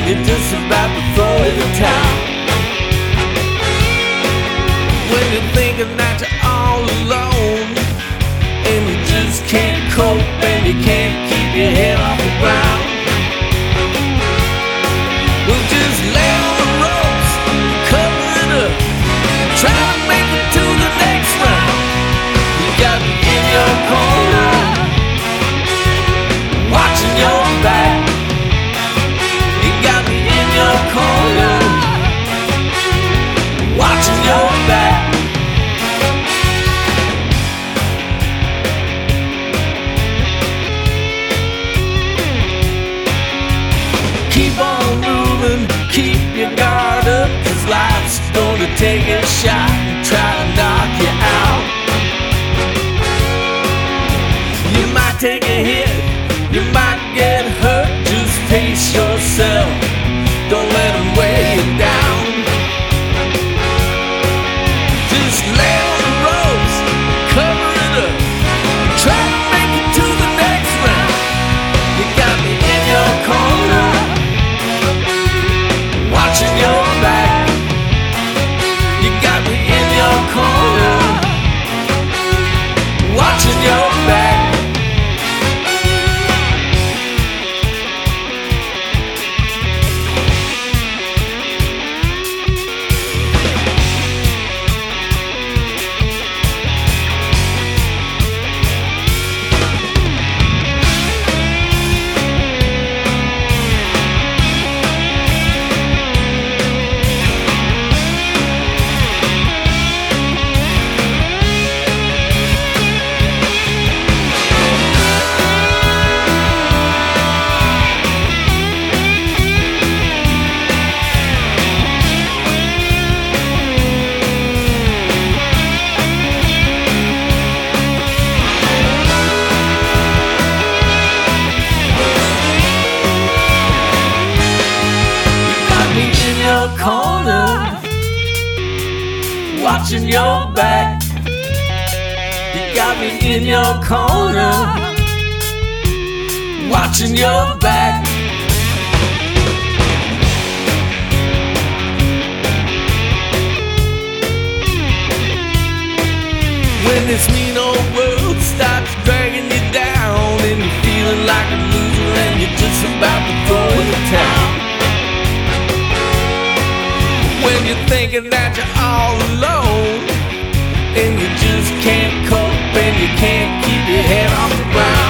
you're just about to throw in the towel. When you're thinking that you're all alone and you just can't cope and you can't keep your head off the ground. Well, just lay on the ropes, cover it up, try to make it to the next round. You got me in your corner, watching your back. You got me in your corner, watching your back. Keep on moving, keep your guard up, 'cause life's gonna take a shot and try to knock you out. You might take a hit, you might get hurt, just pace yourself, don't let them weigh you down. Just lay on the ropes, cover it up, try to make it to the next round. You got me in your corner, watching your back. You got me in your corner, watching your back. Corner, watching your back. You got me in your corner, watching your back. When this mean old world starts dragging you down and you're feeling like a loser and you're just about to throw in the towel. When you're thinking that you're all alone and you just can't cope and you can't keep your head off the ground.